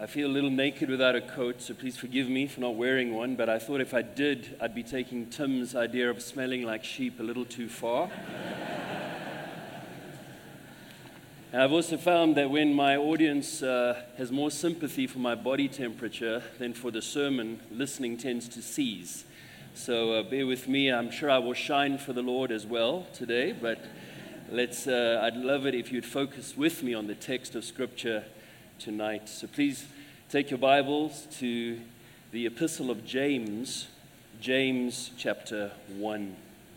I feel a little naked without a coat, so please forgive me for not wearing one, but I thought if I did, I'd be taking Tim's idea of smelling like sheep a little too far. And I've also found that when my audience has more sympathy for my body temperature than for the sermon, listening tends to cease. So bear with me. I'm sure I will shine for the Lord as well today, but I'd love it if you'd focus with me on the text of Scripture tonight. So please take your Bibles to the Epistle of James, James chapter 1.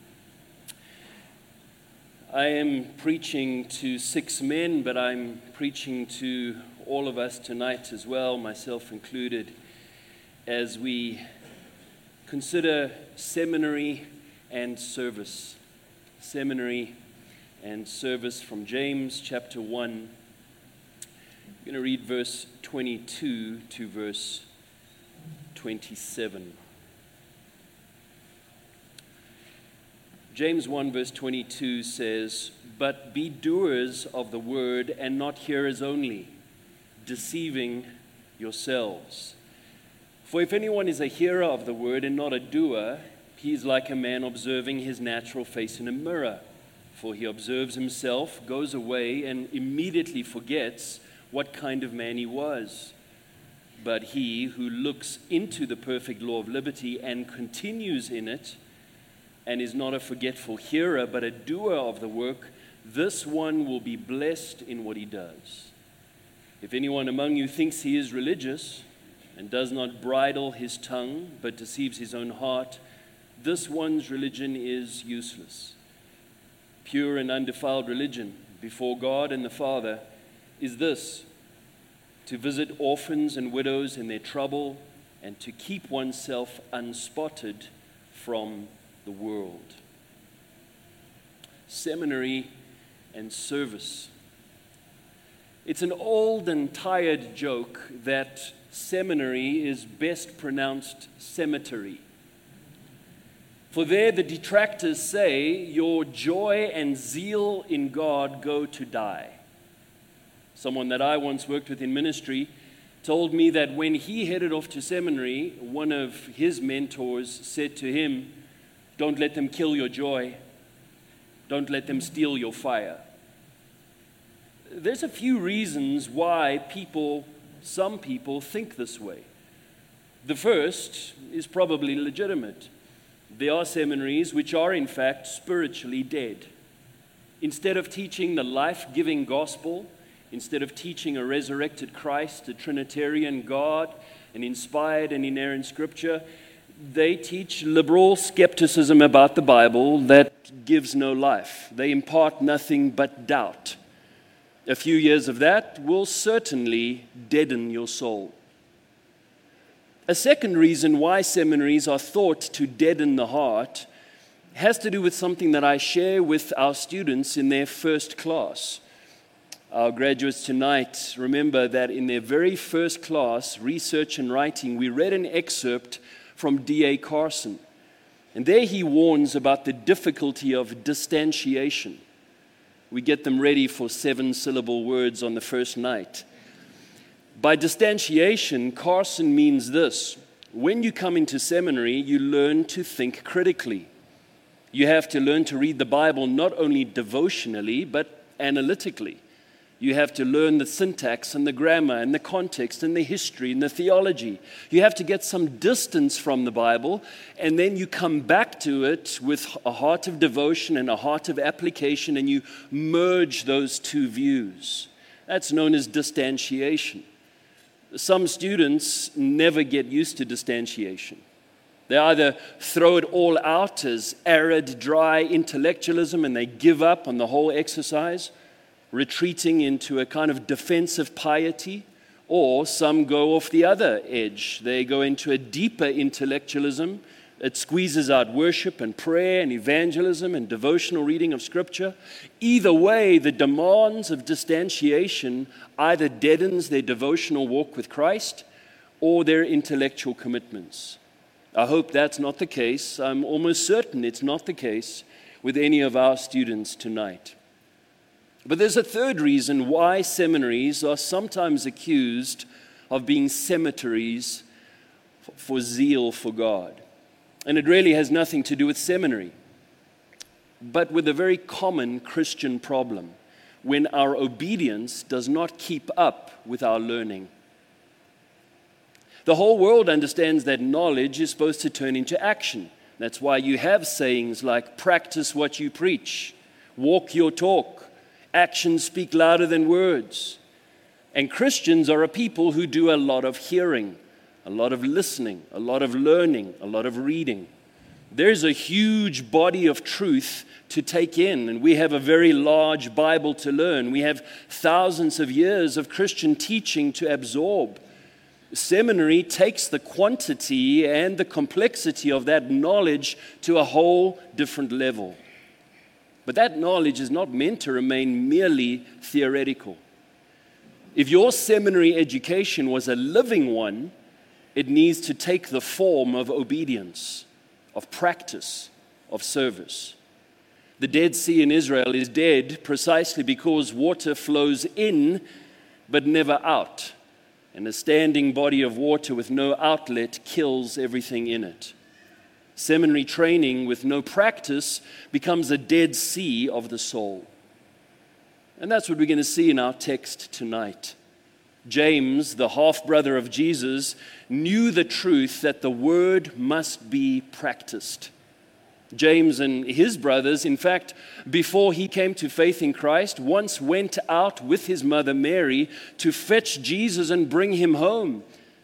I am preaching to 6 men, but I'm preaching to all of us tonight as well, myself included, as we consider seminary and service. Seminary and service from James chapter 1. I'm going to read verse 22 to verse 27. James 1 verse 22 says, "But be doers of the word and not hearers only, deceiving yourselves. For if anyone is a hearer of the word and not a doer, he is like a man observing his natural face in a mirror. For he observes himself, goes away, and immediately forgets what kind of man he was. But he who looks into the perfect law of liberty and continues in it, and is not a forgetful hearer, but a doer of the work, this one will be blessed in what he does. If anyone among you thinks he is religious, and does not bridle his tongue, but deceives his own heart, this one's religion is useless. Pure and undefiled religion before God and the Father is this: to visit orphans and widows in their trouble, and to keep oneself unspotted from the world." Seminary and service. It's an old and tired joke that seminary is best pronounced cemetery. For there the detractors say your joy and zeal in God go to die. Someone that I once worked with in ministry told me that when he headed off to seminary, one of his mentors said to him, "Don't let them kill your joy. Don't let them steal your fire." There's a few reasons why some people think this way. The first is probably legitimate. There are seminaries which are in fact spiritually dead. Instead of teaching the life-giving gospel, instead of teaching a resurrected Christ, a Trinitarian God, an inspired and inerrant Scripture, they teach liberal skepticism about the Bible that gives no life. They impart nothing but doubt. A few years of that will certainly deaden your soul. A second reason why seminaries are thought to deaden the heart has to do with something that I share with our students in their first class. Our graduates tonight remember that in their very first class, Research and Writing, we read an excerpt from D.A. Carson. And there he warns about the difficulty of distantiation. We get them ready for 7-syllable words on the first night. By distantiation, Carson means this: when you come into seminary, you learn to think critically. You have to learn to read the Bible not only devotionally, but analytically. You have to learn the syntax and the grammar and the context and the history and the theology. You have to get some distance from the Bible, and then you come back to it with a heart of devotion and a heart of application, and you merge those two views. That's known as distantiation. Some students never get used to distantiation. They either throw it all out as arid, dry intellectualism, and they give up on the whole exercise, retreating into a kind of defensive piety, or some go off the other edge. They go into a deeper intellectualism. It squeezes out worship and prayer and evangelism and devotional reading of Scripture. Either way, the demands of distantiation either deadens their devotional walk with Christ or their intellectual commitments. I hope that's not the case. I'm almost certain it's not the case with any of our students tonight. But there's a third reason why seminaries are sometimes accused of being cemeteries for zeal for God. And it really has nothing to do with seminary, but with a very common Christian problem when our obedience does not keep up with our learning. The whole world understands that knowledge is supposed to turn into action. That's why you have sayings like, practice what you preach, walk your talk, actions speak louder than words. And Christians are a people who do a lot of hearing, a lot of listening, a lot of learning, a lot of reading. There's a huge body of truth to take in, and we have a very large Bible to learn. We have thousands of years of Christian teaching to absorb. Seminary takes the quantity and the complexity of that knowledge to a whole different level. But that knowledge is not meant to remain merely theoretical. If your seminary education was a living one, it needs to take the form of obedience, of practice, of service. The Dead Sea in Israel is dead precisely because water flows in but never out. And a standing body of water with no outlet kills everything in it. Seminary training with no practice becomes a dead sea of the soul. And that's what we're going to see in our text tonight. James, the half-brother of Jesus, knew the truth that the word must be practiced. James and his brothers, in fact, before he came to faith in Christ, once went out with his mother Mary to fetch Jesus and bring him home.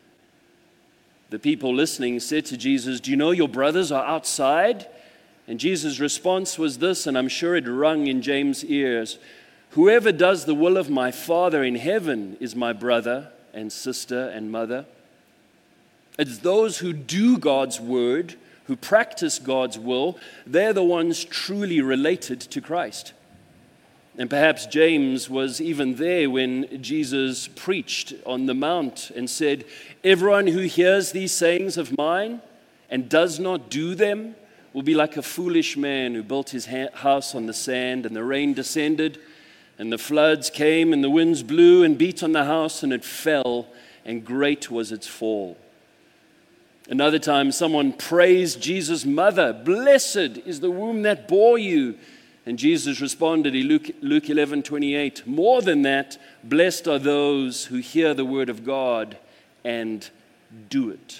The people listening said to Jesus, "Do you know your brothers are outside?" And Jesus' response was this, and I'm sure it rung in James' ears: "Whoever does the will of my Father in heaven is my brother and sister and mother." It's those who do God's word, who practice God's will, they're the ones truly related to Christ. And perhaps James was even there when Jesus preached on the mount and said, "Everyone who hears these sayings of mine and does not do them will be like a foolish man who built his house on the sand, and the rain descended, and the floods came, and the winds blew and beat on the house, and it fell, and great was its fall." Another time, someone praised Jesus' mother. "Blessed is the womb that bore you." And Jesus responded in Luke 11:28, "More than that, blessed are those who hear the word of God and do it."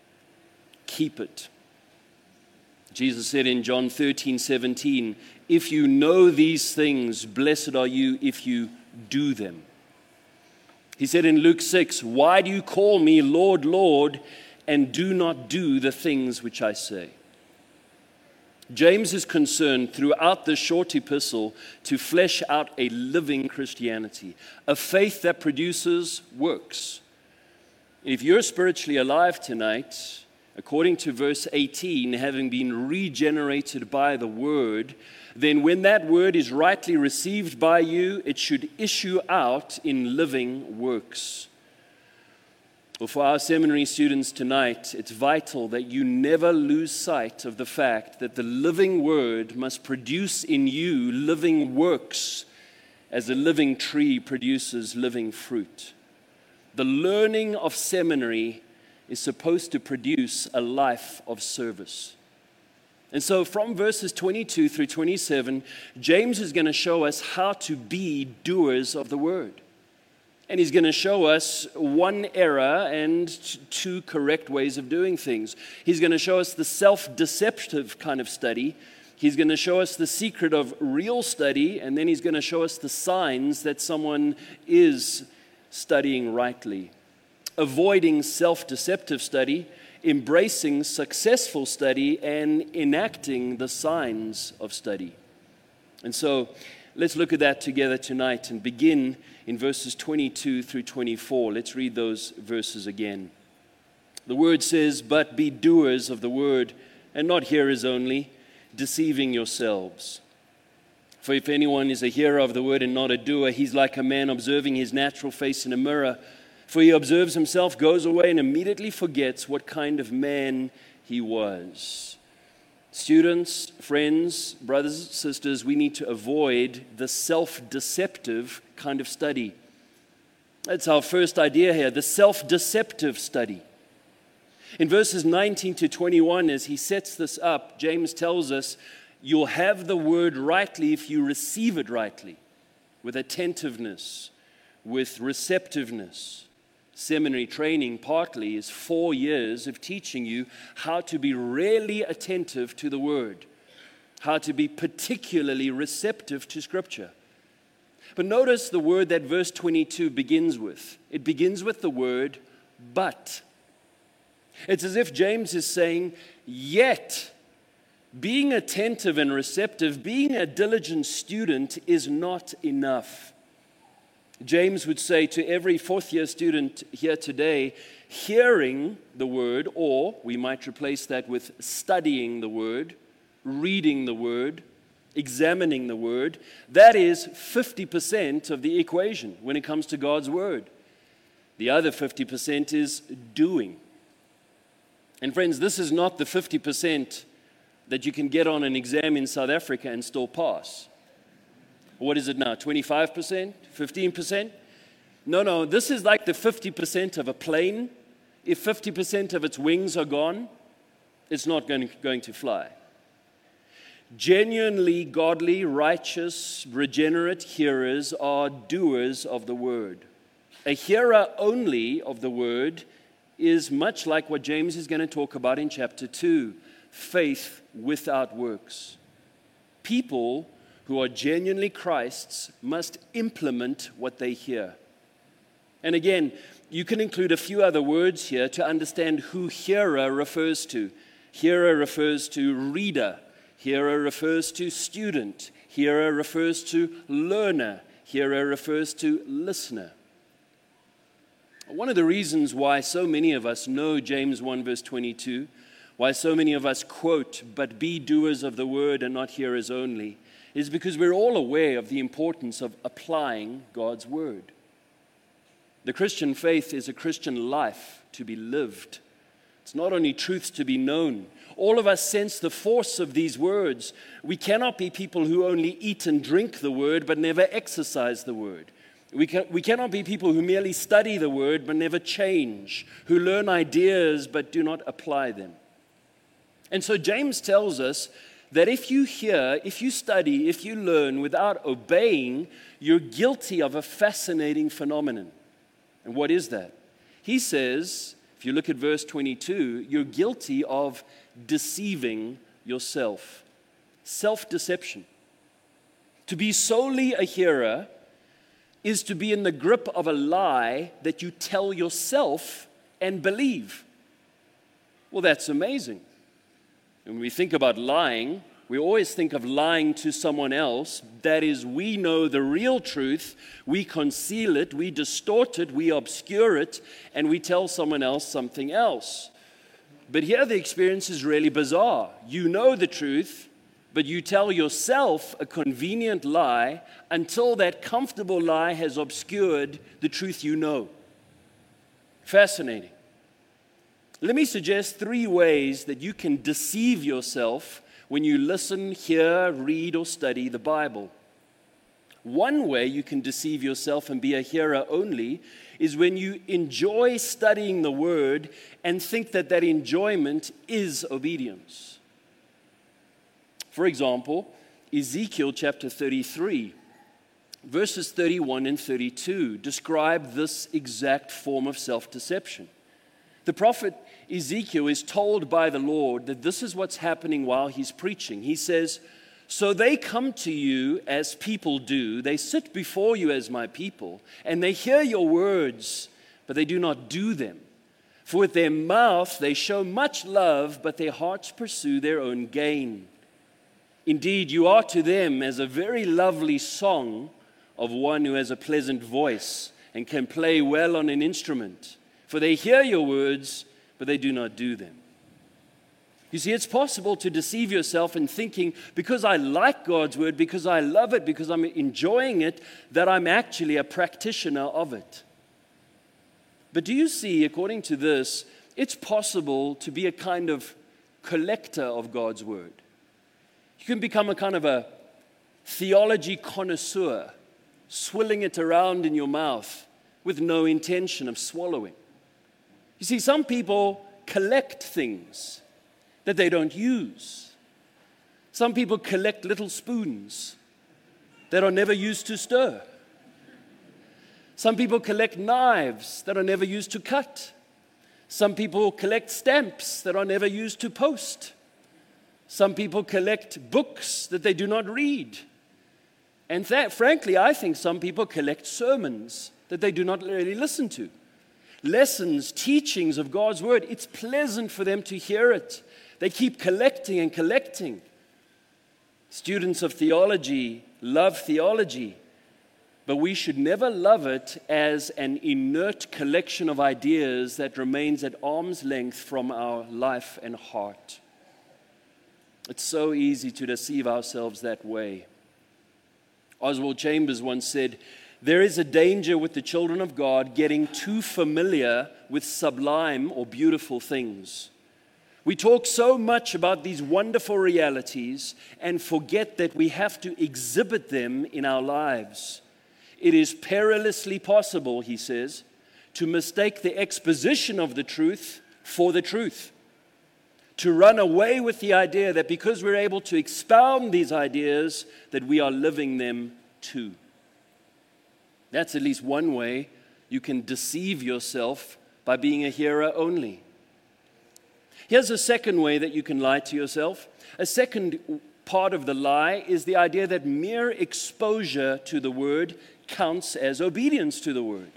Keep it. Jesus said in John 13:17, "If you know these things, blessed are you if you do them." He said in Luke 6, "Why do you call me Lord, Lord, and do not do the things which I say?" James is concerned throughout this short epistle to flesh out a living Christianity, a faith that produces works. If you're spiritually alive tonight, according to verse 18, having been regenerated by the word, then when that word is rightly received by you, it should issue out in living works. Well, for our seminary students tonight, it's vital that you never lose sight of the fact that the living word must produce in you living works as a living tree produces living fruit. The learning of seminary is supposed to produce a life of service. And so from verses 22 through 27, James is going to show us how to be doers of the word. And he's going to show us one error and two correct ways of doing things. He's going to show us the self-deceptive kind of study. He's going to show us the secret of real study. And then he's going to show us the signs that someone is studying rightly. Avoiding self-deceptive study, embracing successful study, and enacting the signs of study. And so let's look at that together tonight and begin in verses 22 through 24. Let's read those verses again. The word says, "But be doers of the word, and not hearers only, deceiving yourselves. For if anyone is a hearer of the word and not a doer, he's like a man observing his natural face in a mirror. For he observes himself, goes away, and immediately forgets what kind of man he was." Students, friends, brothers and sisters, we need to avoid the self-deceptive kind of study. That's our first idea here, the self-deceptive study. In verses 19 to 21, as he sets this up, James tells us, you'll have the word rightly if you receive it rightly, with attentiveness, with receptiveness. Seminary training partly is 4 years of teaching you how to be really attentive to the word, how to be particularly receptive to Scripture. But notice the word that verse 22 begins with. It begins with the word, but. It's as if James is saying, yet, being attentive and receptive, being a diligent student is not enough. James would say to every fourth-year student here today, hearing the word, or we might replace that with studying the word, reading the word, examining the word, that is 50% of the equation when it comes to God's word. The other 50% is doing. And friends, this is not the 50% that you can get on an exam in South Africa and still pass. What is it now, 25%, 15%? No, this is like the 50% of a plane. If 50% of its wings are gone, it's not going to fly. Genuinely godly, righteous, regenerate hearers are doers of the word. A hearer only of the word is much like what James is going to talk about in chapter 2, faith without works. People who are genuinely Christ's must implement what they hear. And again, you can include a few other words here to understand who hearer refers to. Hearer refers to reader. Hearer refers to student. Hearer refers to learner. Hearer refers to listener. One of the reasons why so many of us know James 1 verse 22, why so many of us quote, but be doers of the word and not hearers only, is because we're all aware of the importance of applying God's word. The Christian faith is a Christian life to be lived. It's not only truths to be known. All of us sense the force of these words. We cannot be people who only eat and drink the word but never exercise the word. We cannot be people who merely study the word but never change, who learn ideas but do not apply them. And so James tells us that if you hear, if you study, if you learn without obeying, you're guilty of a fascinating phenomenon. And what is that? He says, if you look at verse 22, you're guilty of deceiving yourself. Self-deception. To be solely a hearer is to be in the grip of a lie that you tell yourself and believe. Well, that's amazing. When we think about lying, we always think of lying to someone else. That is, we know the real truth, we conceal it, we distort it, we obscure it, and we tell someone else something else. But here the experience is really bizarre. You know the truth, but you tell yourself a convenient lie until that comfortable lie has obscured the truth you know. Fascinating. Let me suggest 3 ways that you can deceive yourself when you listen, hear, read, or study the Bible. One way you can deceive yourself and be a hearer only is when you enjoy studying the Word and think that that enjoyment is obedience. For example, Ezekiel chapter 33, verses 31 and 32 describe this exact form of self-deception. The prophet Ezekiel is told by the Lord that this is what's happening while he's preaching. He says, so they come to you as people do, they sit before you as my people, and they hear your words, but they do not do them. For with their mouth they show much love, but their hearts pursue their own gain. Indeed, you are to them as a very lovely song of one who has a pleasant voice and can play well on an instrument. For they hear your words, but they do not do them. You see, it's possible to deceive yourself in thinking, because I like God's word, because I love it, because I'm enjoying it, that I'm actually a practitioner of it. But do you see, according to this, it's possible to be a kind of collector of God's word. You can become a kind of a theology connoisseur, swilling it around in your mouth, with no intention of swallowing. You see, some people collect things that they don't use. Some people collect little spoons that are never used to stir. Some people collect knives that are never used to cut. Some people collect stamps that are never used to post. Some people collect books that they do not read. And frankly, I think some people collect sermons that they do not really listen to. Lessons, teachings of God's word, it's pleasant for them to hear it. They keep collecting and collecting. Students of theology love theology, but we should never love it as an inert collection of ideas that remains at arm's length from our life and heart. It's so easy to deceive ourselves that way. Oswald Chambers once said, "There is a danger with the children of God getting too familiar with sublime or beautiful things. We talk so much about these wonderful realities and forget that we have to exhibit them in our lives. It is perilously possible," he says, "to mistake the exposition of the truth for the truth. To run away with the idea that because we're able to expound these ideas, that we are living them too." That's at least one way you can deceive yourself by being a hearer only. Here's a second way that you can lie to yourself. A second part of the lie is the idea that mere exposure to the word counts as obedience to the word.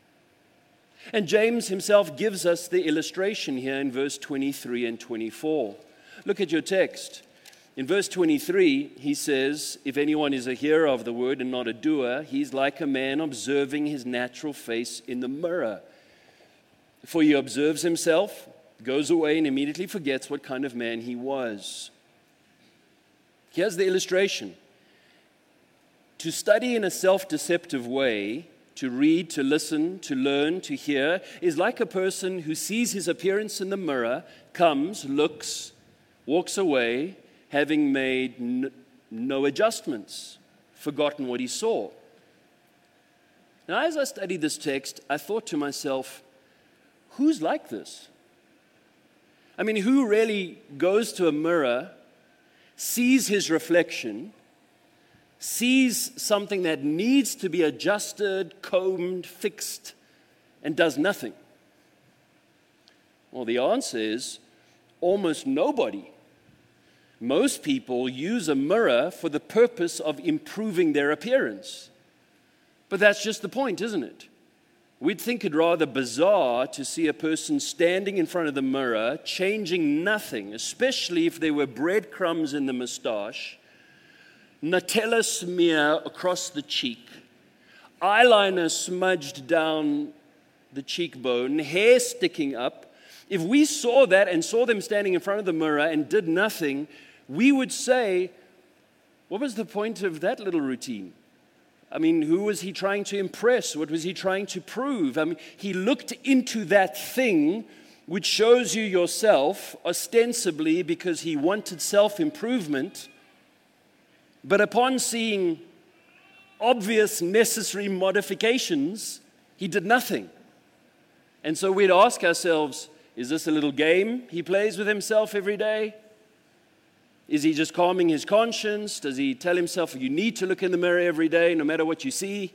And James himself gives us the illustration here in verse 23 and 24. Look at your text. In verse 23, he says, "If anyone is a hearer of the word and not a doer, he's like a man observing his natural face in the mirror. For he observes himself, goes away, and immediately forgets what kind of man he was." Here's the illustration. To study in a self-deceptive way, to read, to listen, to learn, to hear, is like a person who sees his appearance in the mirror, comes, looks, walks away, having made no adjustments, forgotten what he saw. Now, as I studied this text, I thought to myself, who's like this? I mean, who really goes to a mirror, sees his reflection, sees something that needs to be adjusted, combed, fixed, and does nothing? Well, the answer is almost nobody. Most people use a mirror for the purpose of improving their appearance. But that's just the point, isn't it? We'd think it rather bizarre to see a person standing in front of the mirror, changing nothing, especially if there were breadcrumbs in the mustache, Nutella smear across the cheek, eyeliner smudged down the cheekbone, hair sticking up. If we saw that and saw them standing in front of the mirror and did nothing, we would say, what was the point of that little routine? I mean, who was he trying to impress? What was he trying to prove? I mean, he looked into that thing which shows you yourself, ostensibly because he wanted self-improvement. But upon seeing obvious necessary modifications, he did nothing. And so we'd ask ourselves, is this a little game he plays with himself every day? Is he just calming his conscience? Does he tell himself, you need to look in the mirror every day, no matter what you see?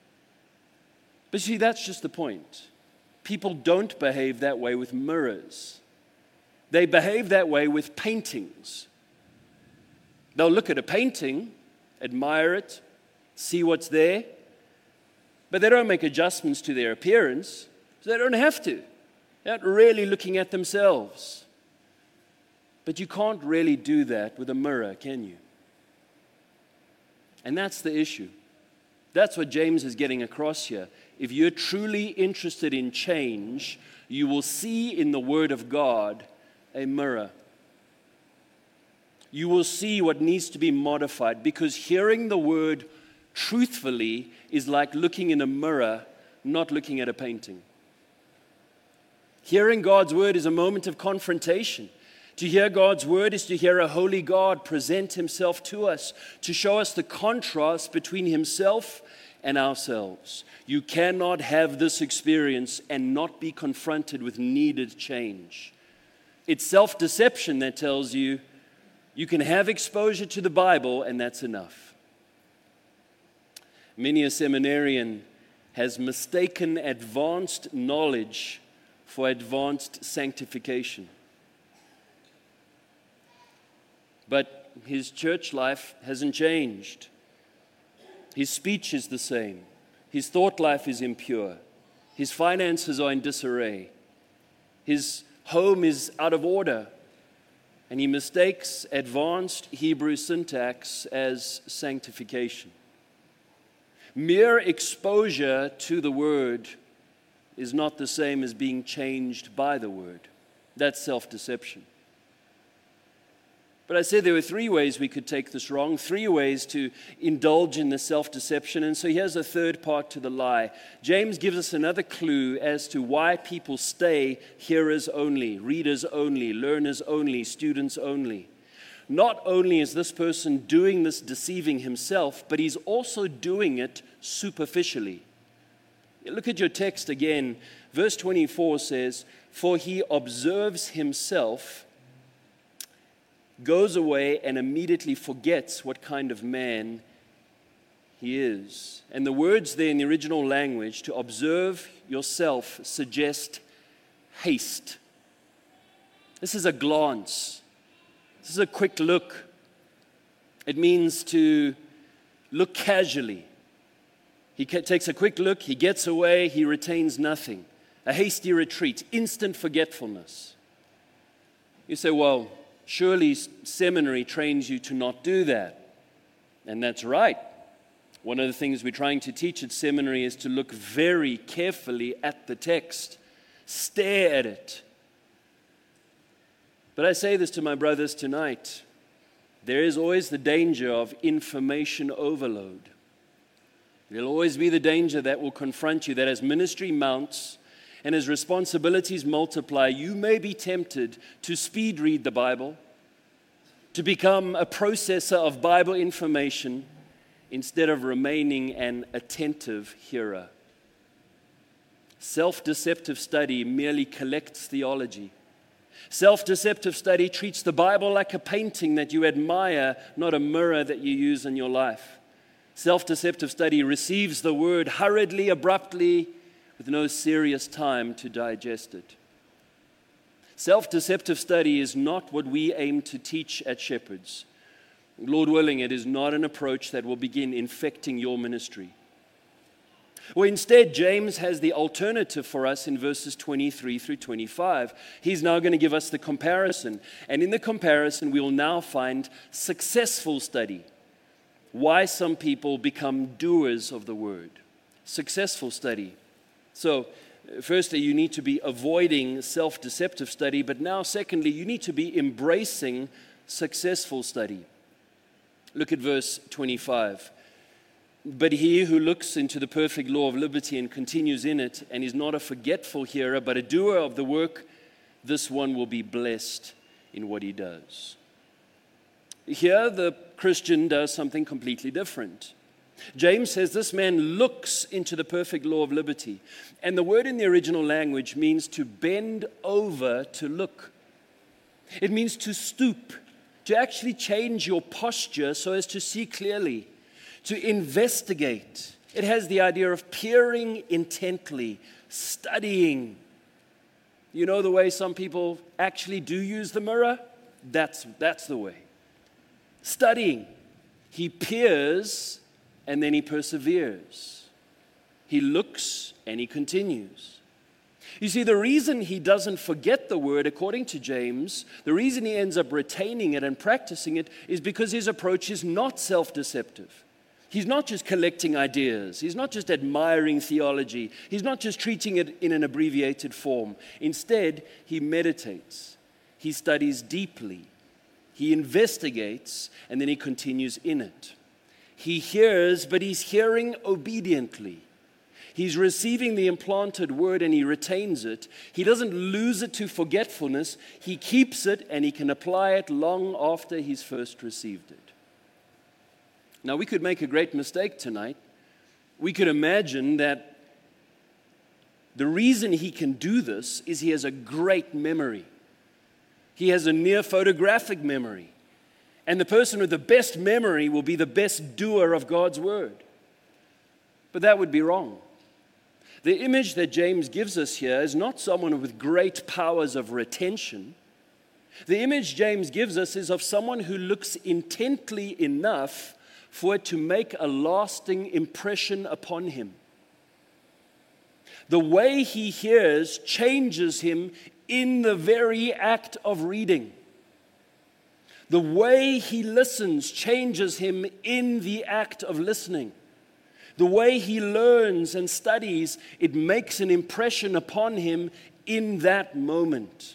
But see, that's just the point. People don't behave that way with mirrors. They behave that way with paintings. They'll look at a painting, admire it, see what's there, but they don't make adjustments to their appearance, so they don't have to. They're not really looking at themselves. But you can't really do that with a mirror, can you? And that's the issue. That's what James is getting across here. If you're truly interested in change, you will see in the Word of God a mirror. You will see what needs to be modified, because hearing the Word truthfully is like looking in a mirror, not looking at a painting. Hearing God's Word is a moment of confrontation. To hear God's Word is to hear a holy God present Himself to us, to show us the contrast between Himself and ourselves. You cannot have this experience and not be confronted with needed change. It's self-deception that tells you you can have exposure to the Bible and that's enough. Many a seminarian has mistaken advanced knowledge for advanced sanctification. But his church life hasn't changed. His speech is the same. His thought life is impure. His finances are in disarray. His home is out of order. And he mistakes advanced Hebrew syntax as sanctification. Mere exposure to the Word is not the same as being changed by the Word. That's self-deception. But I said there were three ways we could take this wrong, three ways to indulge in the self-deception. And so here's a third part to the lie. James gives us another clue as to why people stay hearers only, readers only, learners only, students only. Not only is this person doing this deceiving himself, but he's also doing it superficially. Look at your text again. Verse 24 says, "For he observes himself, goes away and immediately forgets what kind of man he is." And the words there in the original language, to observe yourself, suggest haste. This is a glance. This is a quick look. It means to look casually. He takes a quick look, he gets away, he retains nothing. A hasty retreat, instant forgetfulness. You say, well, surely seminary trains you to not do that. And that's right. One of the things we're trying to teach at seminary is to look very carefully at the text, stare at it. But I say this to my brothers tonight. There is always the danger of information overload. There'll always be the danger that will confront you, that as ministry mounts and as responsibilities multiply, you may be tempted to speed read the Bible, to become a processor of Bible information instead of remaining an attentive hearer. Self-deceptive study merely collects theology. Self-deceptive study treats the Bible like a painting that you admire, not a mirror that you use in your life. Self-deceptive study receives the word hurriedly, abruptly, with no serious time to digest it. Self-deceptive study is not what we aim to teach at Shepherds. Lord willing, it is not an approach that will begin infecting your ministry. Well, instead, James has the alternative for us in verses 23 through 25. He's now going to give us the comparison. And in the comparison, we will now find successful study. Why some people become doers of the word. Successful study. So, firstly, you need to be avoiding self-deceptive study. But now, secondly, you need to be embracing successful study. Look at verse 25. "But he who looks into the perfect law of liberty and continues in it, and is not a forgetful hearer, but a doer of the work, this one will be blessed in what he does." Here, the Christian does something completely different. James says this man looks into the perfect law of liberty. And the word in the original language means to bend over to look. It means to stoop, to actually change your posture so as to see clearly, to investigate. It has the idea of peering intently, studying. You know the way some people actually do use the mirror? That's the way. Studying. He peers and then he perseveres. He looks and he continues. You see, the reason he doesn't forget the word, according to James, the reason he ends up retaining it and practicing it is because his approach is not self-deceptive. He's not just collecting ideas. He's not just admiring theology. He's not just treating it in an abbreviated form. Instead, he meditates. He studies deeply. He investigates, and then he continues in it. He hears, but he's hearing obediently. He's receiving the implanted word and he retains it. He doesn't lose it to forgetfulness. He keeps it and he can apply it long after he's first received it. Now, we could make a great mistake tonight we could imagine that the reason he can do this is he has a great memory. He has a near photographic memory. And the person with the best memory will be the best doer of God's word. But that would be wrong. The image that James gives us here is not someone with great powers of retention. The image James gives us is of someone who looks intently enough for it to make a lasting impression upon him. The way he hears changes him in the very act of reading. The way he listens changes him in the act of listening. The way he learns and studies, it makes an impression upon him in that moment.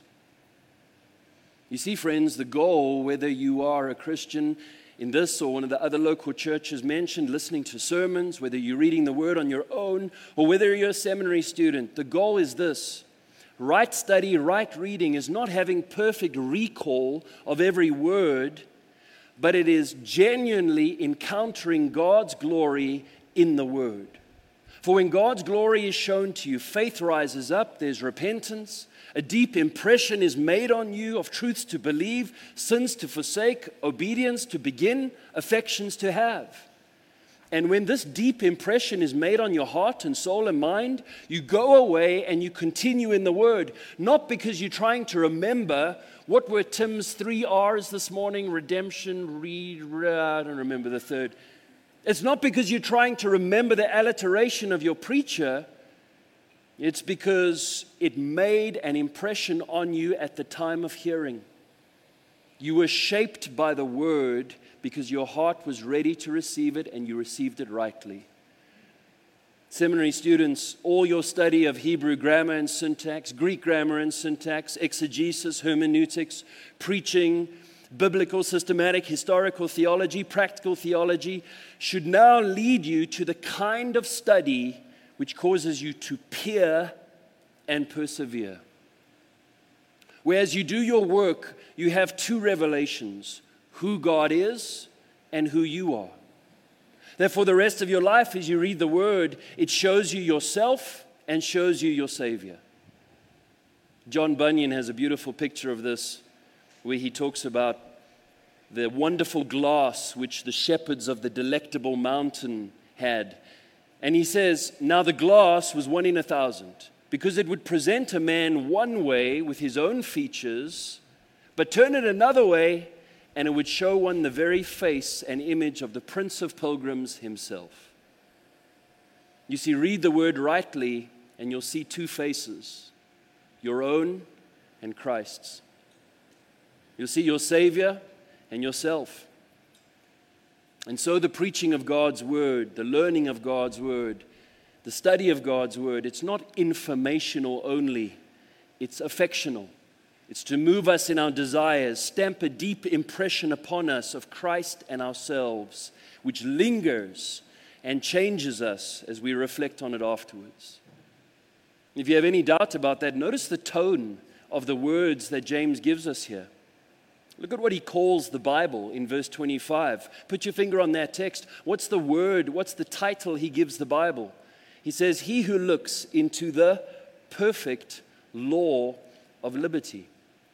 You see, friends, the goal, whether you are a Christian in this or one of the other local churches mentioned, listening to sermons, whether you're reading the Word on your own, or whether you're a seminary student, the goal is this. Right study, right reading is not having perfect recall of every word, but it is genuinely encountering God's glory in the Word. For when God's glory is shown to you, faith rises up, there's repentance, a deep impression is made on you of truths to believe, sins to forsake, obedience to begin, affections to have. And when this deep impression is made on your heart and soul and mind, you go away and you continue in the Word, not because you're trying to remember what were Tim's 3 R's this morning, redemption, I don't remember the third. It's not because you're trying to remember the alliteration of your preacher. It's because it made an impression on you at the time of hearing. You were shaped by the Word because your heart was ready to receive it and you received it rightly. Seminary students, all your study of Hebrew grammar and syntax, Greek grammar and syntax, exegesis, hermeneutics, preaching, biblical, systematic, historical theology, practical theology, should now lead you to the kind of study which causes you to peer and persevere. Whereas you do your work, you have 2 revelations: who God is and who you are. Therefore, the rest of your life, as you read the Word, it shows you yourself and shows you your Savior. John Bunyan has a beautiful picture of this, where he talks about the wonderful glass which the shepherds of the Delectable Mountain had. And he says, now the glass was 1 in 1,000, because it would present a man one way with his own features, but turn it another way, and it would show one the very face and image of the Prince of Pilgrims himself. You see, read the Word rightly, and you'll see 2 faces, your own and Christ's. You'll see your Savior and yourself. And so the preaching of God's Word, the learning of God's Word, the study of God's Word, it's not informational only, it's affectional. It's to move us in our desires, stamp a deep impression upon us of Christ and ourselves, which lingers and changes us as we reflect on it afterwards. If you have any doubt about that, notice the tone of the words that James gives us here. Look at what he calls the Bible in verse 25. Put your finger on that text. What's the word, what's the title he gives the Bible? He says, he who looks into the perfect law of liberty.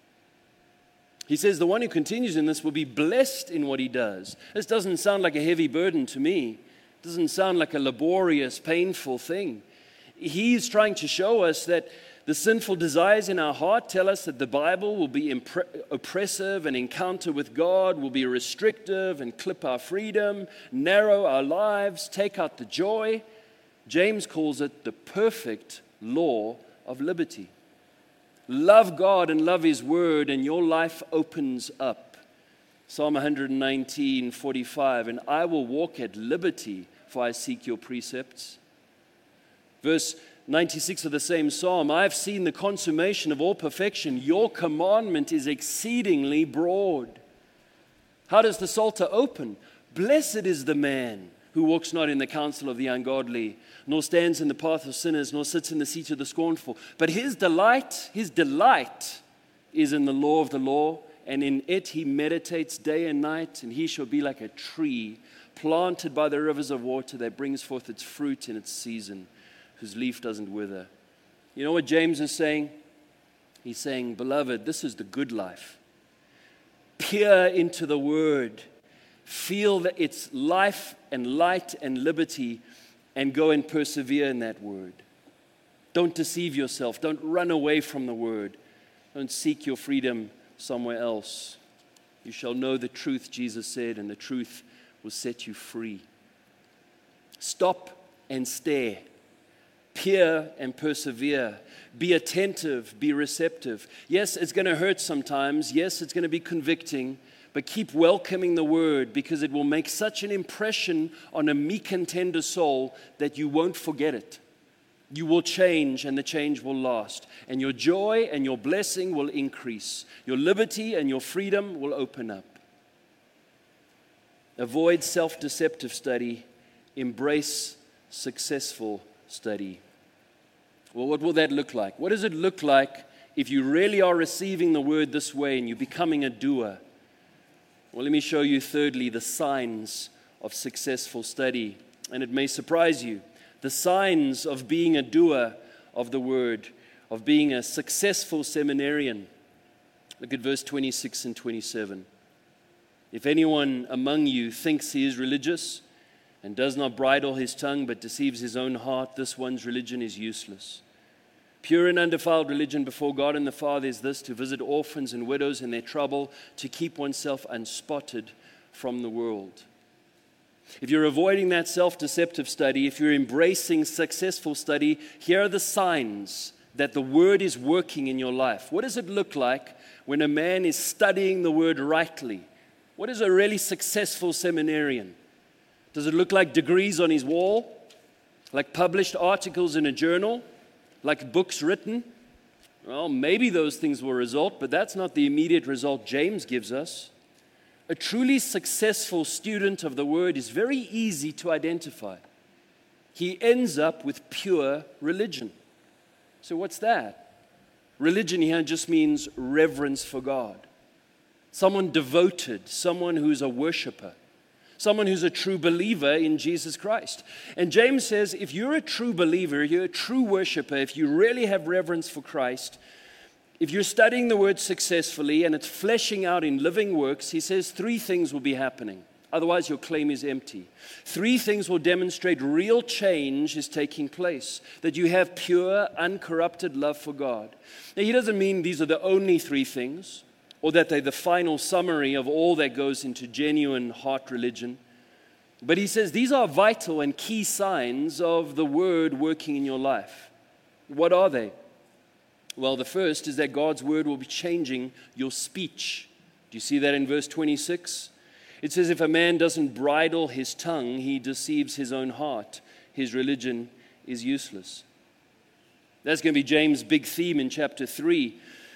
He says the one who continues in this will be blessed in what he does. This doesn't sound like a heavy burden to me. It doesn't sound like a laborious, painful thing. He's trying to show us that the sinful desires in our heart tell us that the Bible will be oppressive, and encounter with God will be restrictive and clip our freedom, narrow our lives, take out the joy. James calls it the perfect law of liberty. Love God and love His Word, and your life opens up. Psalm 119:45, and I will walk at liberty, for I seek your precepts. Verse 96 of the same psalm, I have seen the consummation of all perfection. Your commandment is exceedingly broad. How does the Psalter open? Blessed is the man who walks not in the counsel of the ungodly, nor stands in the path of sinners, nor sits in the seat of the scornful. But his delight is in the law of the law, and in it he meditates day and night, and he shall be like a tree planted by the rivers of water that brings forth its fruit in its season, whose leaf doesn't wither. You know what James is saying? He's saying, beloved, this is the good life. Peer into the Word. Feel that it's life and light and liberty, and go and persevere in that Word. Don't deceive yourself. Don't run away from the Word. Don't seek your freedom somewhere else. You shall know the truth, Jesus said, and the truth will set you free. Stop and stare. Peer and persevere. Be attentive. Be receptive. Yes, it's going to hurt sometimes. Yes, it's going to be convicting. But keep welcoming the Word, because it will make such an impression on a meek and tender soul that you won't forget it. You will change, and the change will last. And your joy and your blessing will increase. Your liberty and your freedom will open up. Avoid self-deceptive study. Embrace successful study. Well, what will that look like? What does it look like if you really are receiving the Word this way and you're becoming a doer? Well, let me show you thirdly the signs of successful study. And it may surprise you. The signs of being a doer of the Word, of being a successful seminarian. Look at verse 26 and 27. If anyone among you thinks he is religious and does not bridle his tongue but deceives his own heart, this one's religion is useless. Pure and undefiled religion before God and the Father is this: to visit orphans and widows in their trouble, to keep oneself unspotted from the world. If you're avoiding that self-deceptive study, if you're embracing successful study, here are the signs that the Word is working in your life. What does it look like when a man is studying the Word rightly? What is a really successful seminarian? Does it look like degrees on his wall? Like published articles in a journal? Like books written? Well, maybe those things will result, but that's not the immediate result James gives us. A truly successful student of the Word is very easy to identify. He ends up with pure religion. So what's that? Religion here just means reverence for God. Someone devoted, someone who's a worshiper, someone who's a true believer in Jesus Christ. And James says, if you're a true believer, you're a true worshiper, if you really have reverence for Christ, if you're studying the Word successfully and it's fleshing out in living works, he says 3 things will be happening. Otherwise, your claim is empty. 3 things will demonstrate real change is taking place, that you have pure, uncorrupted love for God. Now, he doesn't mean these are the only 3 things, or that they're the final summary of all that goes into genuine heart religion. But he says these are vital and key signs of the Word working in your life. What are they? Well, the first is that God's Word will be changing your speech. Do you see that in verse 26? It says, if a man doesn't bridle his tongue, he deceives his own heart. His religion is useless. That's going to be James' big theme in chapter 3.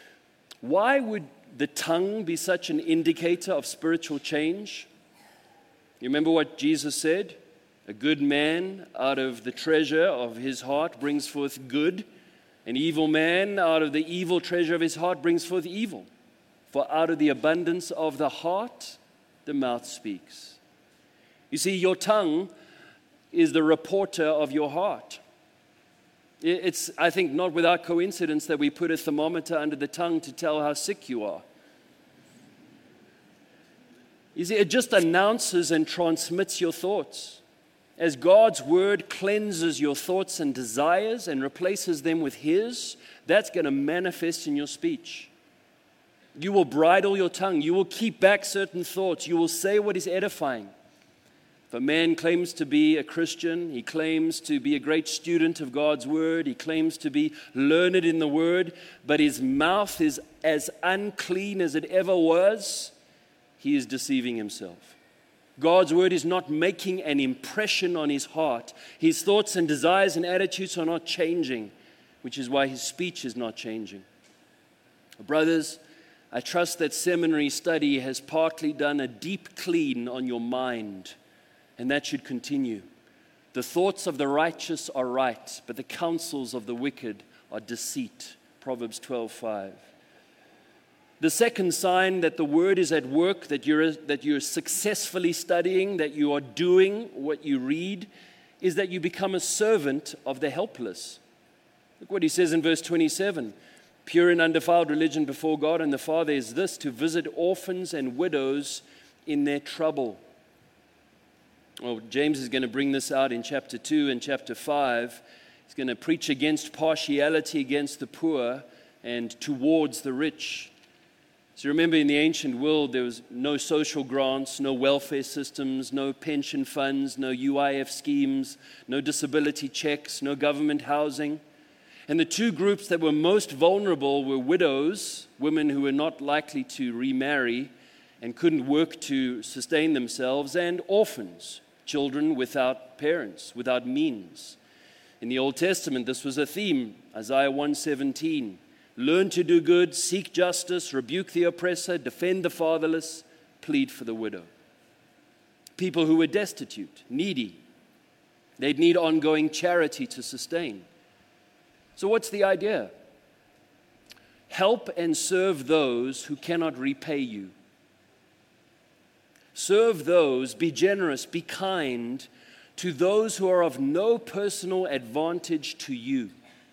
Why would the tongue be such an indicator of spiritual change? You remember what Jesus said? A good man out of the treasure of his heart brings forth good. An evil man out of the evil treasure of his heart brings forth evil. For out of the abundance of the heart, the mouth speaks. You see, your tongue is the reporter of your heart. It's, I think, not without coincidence that we put a thermometer under the tongue to tell how sick you are. You see, it just announces and transmits your thoughts. As God's Word cleanses your thoughts and desires and replaces them with His, that's going to manifest in your speech. You will bridle your tongue. You will keep back certain thoughts. You will say what is edifying. If a man claims to be a Christian, he claims to be a great student of God's Word, he claims to be learned in the Word, but his mouth is as unclean as it ever was, he is deceiving himself. God's Word is not making an impression on his heart. His thoughts and desires and attitudes are not changing, which is why his speech is not changing. Brothers, I trust that seminary study has partly done a deep clean on your mind, and that should continue. The thoughts of the righteous are right, but the counsels of the wicked are deceit. Proverbs 12:5. The second sign that the word is at work, that you're successfully studying, that you are doing what you read, is that you become a servant of the helpless. Look what he says in verse 27. Pure and undefiled religion before God and the Father is this, to visit orphans and widows in their trouble. Well, James is going to bring this out in chapter 2 and chapter 5. He's going to preach against partiality against the poor and towards the rich. So remember, in the ancient world, there was no social grants, no welfare systems, no pension funds, no UIF schemes, no disability checks, no government housing. And the two groups that were most vulnerable were widows, women who were not likely to remarry and couldn't work to sustain themselves, and orphans, children without parents, without means. In the Old Testament, this was a theme, Isaiah 1:17. Learn to do good, seek justice, rebuke the oppressor, defend the fatherless, plead for the widow. People who were destitute, needy. They'd need ongoing charity to sustain. So what's the idea? Help and serve those who cannot repay you. Serve those, be generous, be kind to those who are of no personal advantage to you.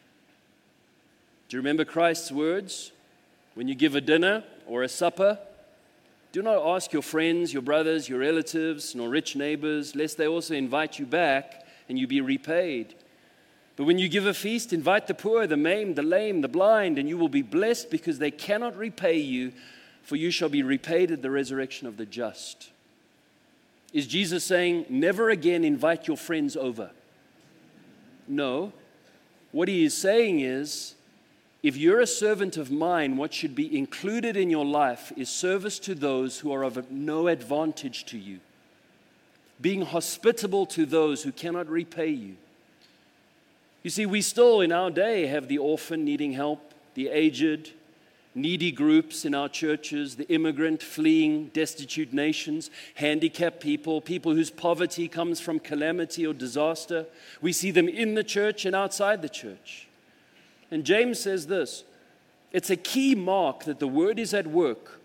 Do you remember Christ's words? When you give a dinner or a supper, do not ask your friends, your brothers, your relatives, nor rich neighbors, lest they also invite you back and you be repaid. But when you give a feast, invite the poor, the maimed, the lame, the blind, and you will be blessed because they cannot repay you, for you shall be repaid at the resurrection of the just. Is Jesus saying, never again invite your friends over? No. What he is saying is, if you're a servant of mine, what should be included in your life is service to those who are of no advantage to you. Being hospitable to those who cannot repay you. You see, we still in our day have the orphan needing help, the aged, needy groups in our churches, the immigrant fleeing destitute nations, handicapped people, people whose poverty comes from calamity or disaster. We see them in the church and outside the church. And James says this, it's a key mark that the word is at work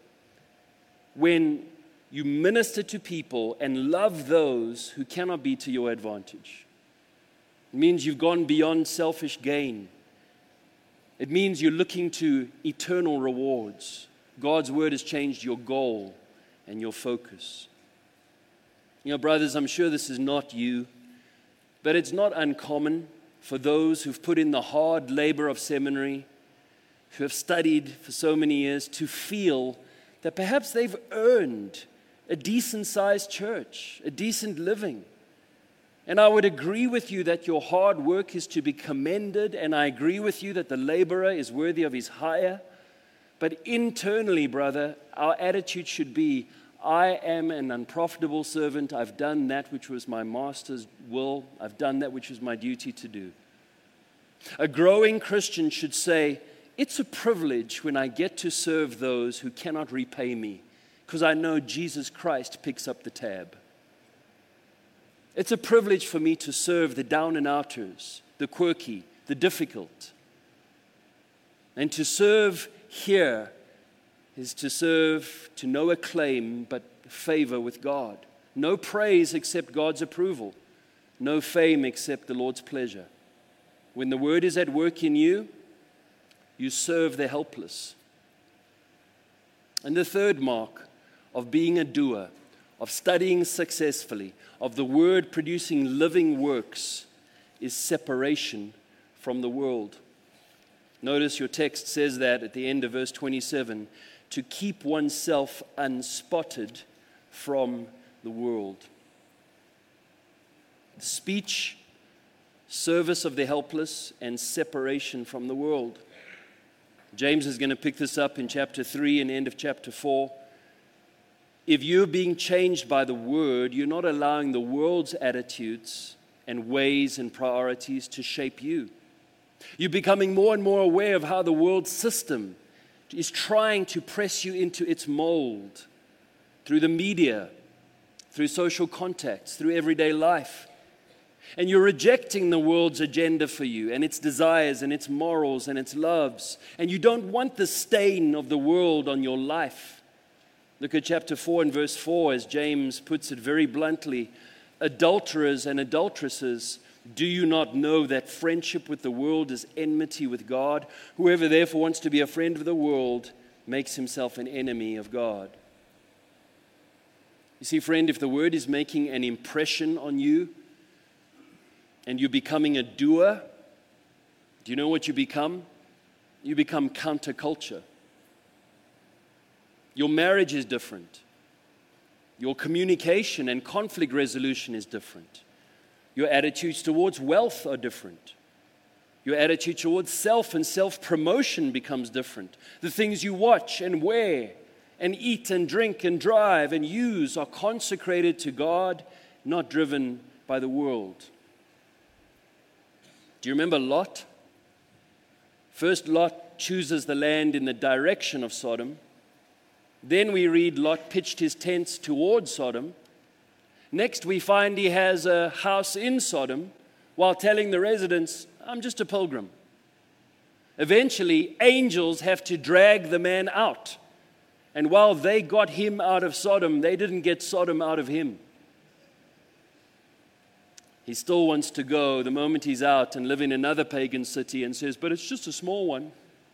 when you minister to people and love those who cannot be to your advantage. It means you've gone beyond selfish gain. It means you're looking to eternal rewards. God's word has changed your goal and your focus. You know, brothers, I'm sure this is not you, but it's not uncommon for those who've put in the hard labor of seminary, who have studied for so many years, to feel that perhaps they've earned a decent-sized church, a decent living. And I would agree with you that your hard work is to be commended, and I agree with you that the laborer is worthy of his hire. But internally, brother, our attitude should be, I am an unprofitable servant. I've done that which was my master's will. I've done that which was my duty to do. A growing Christian should say, it's a privilege when I get to serve those who cannot repay me, because I know Jesus Christ picks up the tab. It's a privilege for me to serve the down and outers, the quirky, the difficult. And to serve here is to serve to no acclaim but favor with God. No praise except God's approval. No fame except the Lord's pleasure. When the word is at work in you, you serve the helpless. And the third mark of being a doer, of studying successfully, of the word producing living works, is separation from the world. Notice your text says that at the end of verse 27, to keep oneself unspotted from the world. Speech, service of the helpless, and separation from the world. James is going to pick this up in chapter 3 and end of chapter 4. If you're being changed by the word, you're not allowing the world's attitudes and ways and priorities to shape you. You're becoming more and more aware of how the world system is trying to press you into its mold through the media, through social contacts, through everyday life. And you're rejecting the world's agenda for you and its desires and its morals and its loves. And you don't want the stain of the world on your life. Look at chapter 4 and verse 4 as James puts it very bluntly. Adulterers and adulteresses, do you not know that friendship with the world is enmity with God? Whoever therefore wants to be a friend of the world makes himself an enemy of God. You see, friend, if the word is making an impression on you and you're becoming a doer, do you know what you become? You become counterculture. Your marriage is different. Your communication and conflict resolution is different. Your attitudes towards wealth are different. Your attitude towards self and self-promotion becomes different. The things you watch and wear and eat and drink and drive and use are consecrated to God, not driven by the world. Do you remember Lot? First, Lot chooses the land in the direction of Sodom. Then we read Lot pitched his tents towards Sodom. Next, we find he has a house in Sodom while telling the residents, I'm just a pilgrim. Eventually, angels have to drag the man out. And while they got him out of Sodom, they didn't get Sodom out of him. He still wants to go the moment he's out and live in another pagan city and says, but it's just a small one.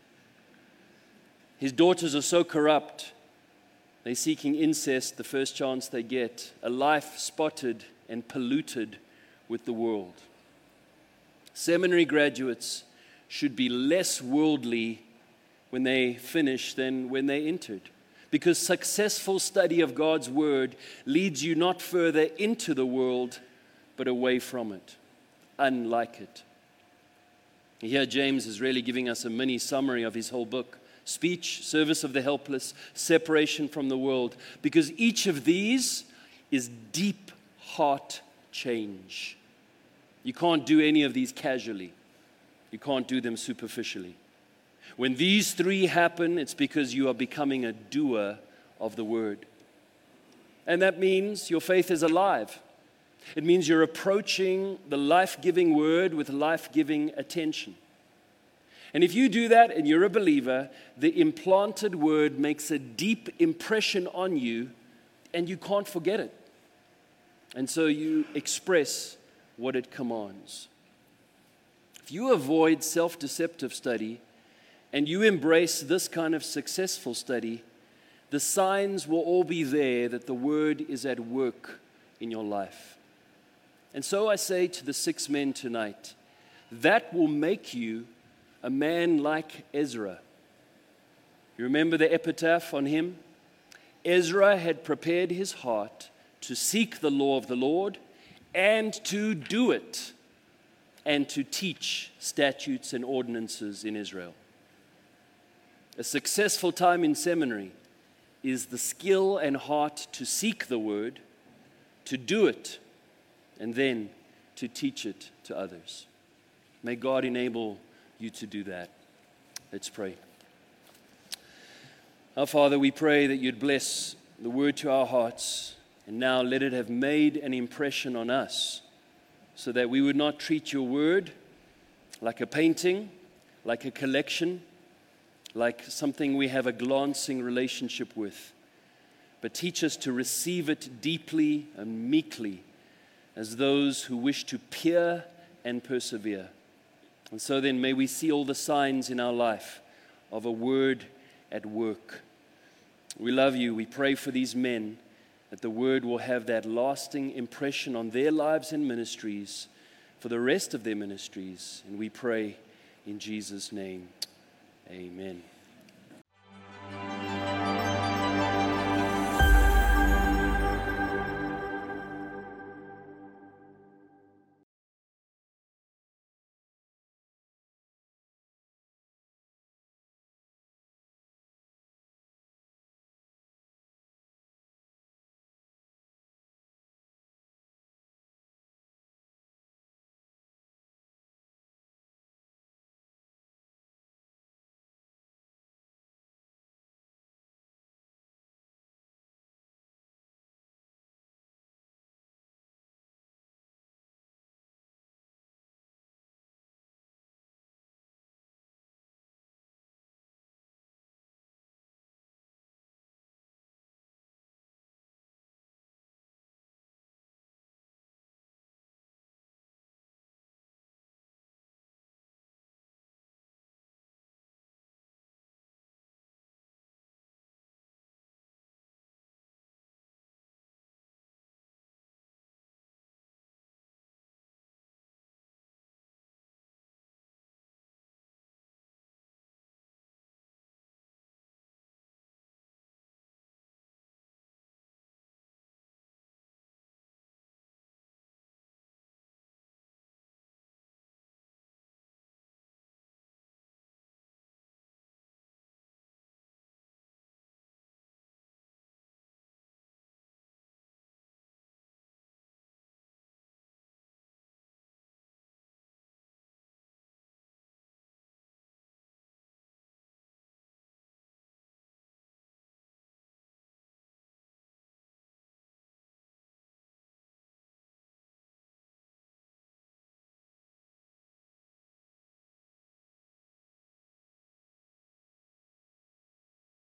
His daughters are so corrupt. They're seeking incest the first chance they get, a life spotted and polluted with the world. Seminary graduates should be less worldly when they finish than when they entered, because successful study of God's Word leads you not further into the world, but away from it, unlike it. Here James is really giving us a mini summary of his whole book. Speech, service of the helpless, separation from the world. Because each of these is deep heart change. You can't do any of these casually. You can't do them superficially. When these three happen, it's because you are becoming a doer of the word. And that means your faith is alive. It means you're approaching the life-giving word with life-giving attention. And if you do that and you're a believer, the implanted word makes a deep impression on you and you can't forget it. And so you express what it commands. If you avoid self-deceptive study and you embrace this kind of successful study, the signs will all be there that the word is at work in your life. And so I say to the 6 men tonight, that will make you a man like Ezra. You remember the epitaph on him? Ezra had prepared his heart to seek the law of the Lord and to do it and to teach statutes and ordinances in Israel. A successful time in seminary is the skill and heart to seek the word, to do it, and then to teach it to others. May God enable you to do that. Let's pray. Our Father, we pray that you'd bless the word to our hearts, and now let it have made an impression on us, so that we would not treat your word like a painting, like a collection, like something we have a glancing relationship with, but teach us to receive it deeply and meekly as those who wish to peer and persevere. And so then may we see all the signs in our life of a word at work. We love you. We pray for these men that the word will have that lasting impression on their lives and ministries for the rest of their ministries. And we pray in Jesus' name, amen.